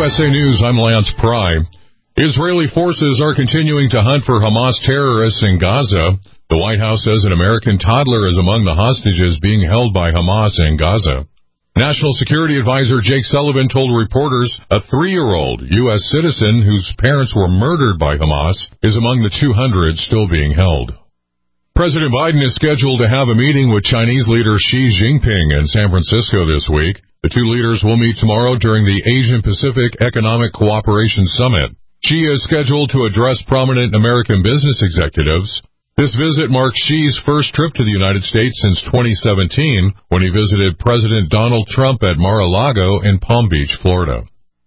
USA News, I'm Lance Pry. Israeli forces are continuing to hunt for Hamas terrorists in Gaza. The White House says an American toddler is among the hostages being held by Hamas in Gaza. National Security Advisor Jake Sullivan told reporters a 3-year-old U.S. citizen whose parents were murdered by Hamas is among the 200 still being held. President Biden is scheduled to have a meeting with Chinese leader Xi Jinping in San Francisco this week. The two leaders will meet tomorrow during the Asian-Pacific Economic Cooperation Summit. Xi is scheduled to address prominent American business executives. This visit marks Xi's first trip to the United States since 2017, when he visited President Donald Trump at Mar-a-Lago in Palm Beach, Florida.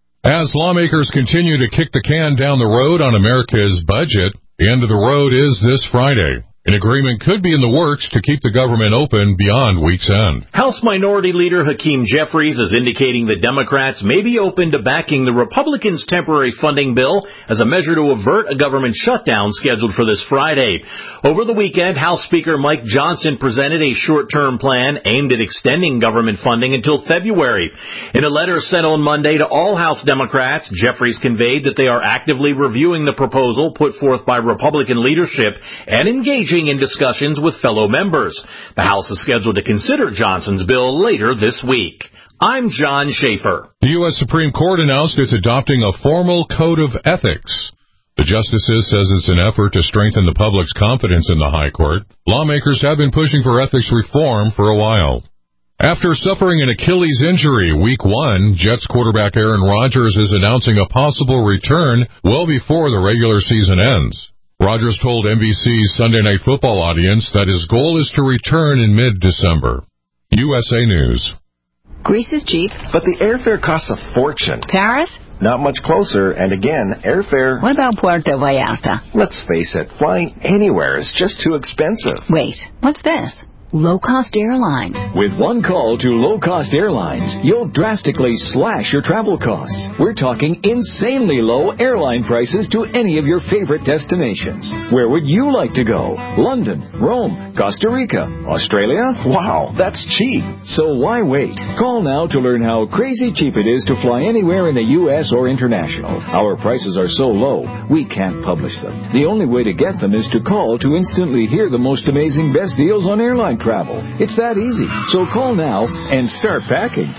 As lawmakers continue to kick the can down the road on America's budget, the end of the road is this Friday. An agreement could be in the works to keep the government open beyond week's end. House Minority Leader Hakeem Jeffries is indicating that Democrats may be open to backing the Republicans' temporary funding bill as a measure to avert a government shutdown scheduled for this Friday. Over the weekend, House Speaker Mike Johnson presented a short-term plan aimed at extending government funding until February. In a letter sent on Monday to all House Democrats, Jeffries conveyed that they are actively reviewing the proposal put forth by Republican leadership and engaging in discussions with fellow members. The House is scheduled to consider Johnson's bill later this week. I'm John Schaefer. The U.S. Supreme Court announced it's adopting a formal code of ethics. The justices says it's an effort to strengthen the public's confidence in the High Court. Lawmakers have been pushing for ethics reform for a while. After suffering an Achilles injury week 1, Jets quarterback Aaron Rodgers is announcing a possible return well before the regular season ends. Rodgers told NBC's Sunday Night Football audience that his goal is to return in mid-December. USA News. Greece is cheap. But the airfare costs a fortune. Paris? Not much closer, and again, airfare... What about Puerto Vallarta? Let's face it, flying anywhere is just too expensive. Wait, what's this? Low-cost airlines. With one call to low-cost airlines, you'll drastically slash your travel costs. We're talking insanely low airline prices to any of your favorite destinations. Where would you like to go? London, Rome, Costa Rica, Australia? Wow, that's cheap. So why wait? Call now to learn how crazy cheap it is to fly anywhere in the U.S. or international. Our prices are so low, we can't publish them. The only way to get them is to call to instantly hear the most amazing best deals on airline travel. It's that easy. So call now and start packing.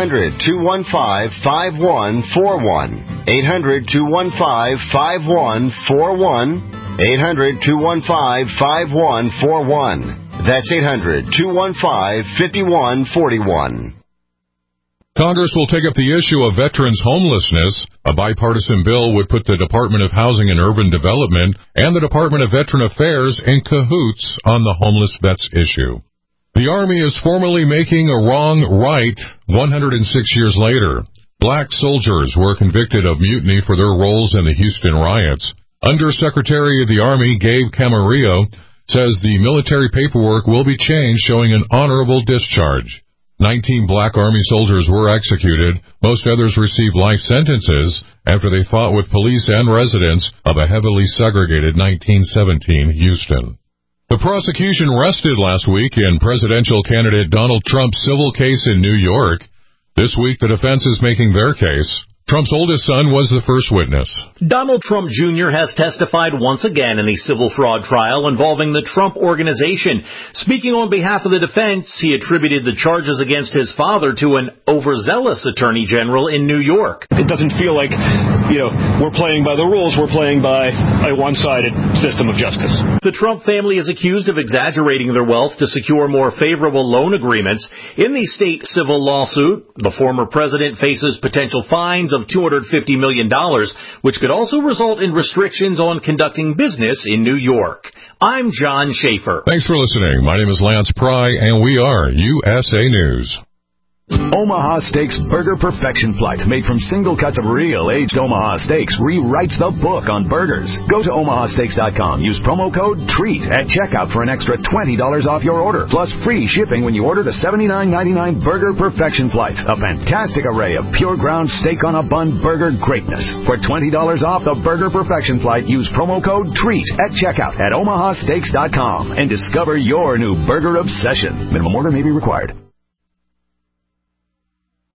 800-215-5141. 800-215-5141. 800-215-5141. That's 800-215-5141. Congress will take up the issue of veterans' homelessness. A bipartisan bill would put the Department of Housing and Urban Development and the Department of Veteran Affairs in cahoots on the homeless vets issue. The Army is formally making a wrong right 106 years later. Black soldiers were convicted of mutiny for their roles in the Houston riots. Undersecretary of the Army Gabe Camarillo says the military paperwork will be changed, showing an honorable discharge. 19 black Army soldiers were executed. Most others received life sentences after they fought with police and residents of a heavily segregated 1917 Houston. The prosecution rested last week in presidential candidate Donald Trump's civil case in New York. This week, the defense is making their case. Trump's oldest son was the first witness. Donald Trump Jr. has testified once again in the civil fraud trial involving the Trump Organization. Speaking on behalf of the defense, he attributed the charges against his father to an overzealous attorney general in New York. It doesn't feel like, we're playing by the rules. We're playing by a one-sided system of justice. The Trump family is accused of exaggerating their wealth to secure more favorable loan agreements. In the state civil lawsuit, the former president faces potential fines of $250 million, which could also result in restrictions on conducting business in New York. I'm John Schaefer. Thanks for listening. My name is Lance Pry, and we are USA News. Omaha Steaks Burger Perfection Flight, made from single cuts of real aged Omaha steaks, rewrites the book on burgers. Go to omahasteaks.com. Use promo code TREAT at checkout for an extra $20 off your order, plus free shipping when you order the $79.99 Burger Perfection Flight, a fantastic array of pure ground steak on a bun burger greatness. For $20 off the Burger Perfection Flight, use promo code TREAT at checkout at omahasteaks.com and discover your new burger obsession. Minimum order may be required.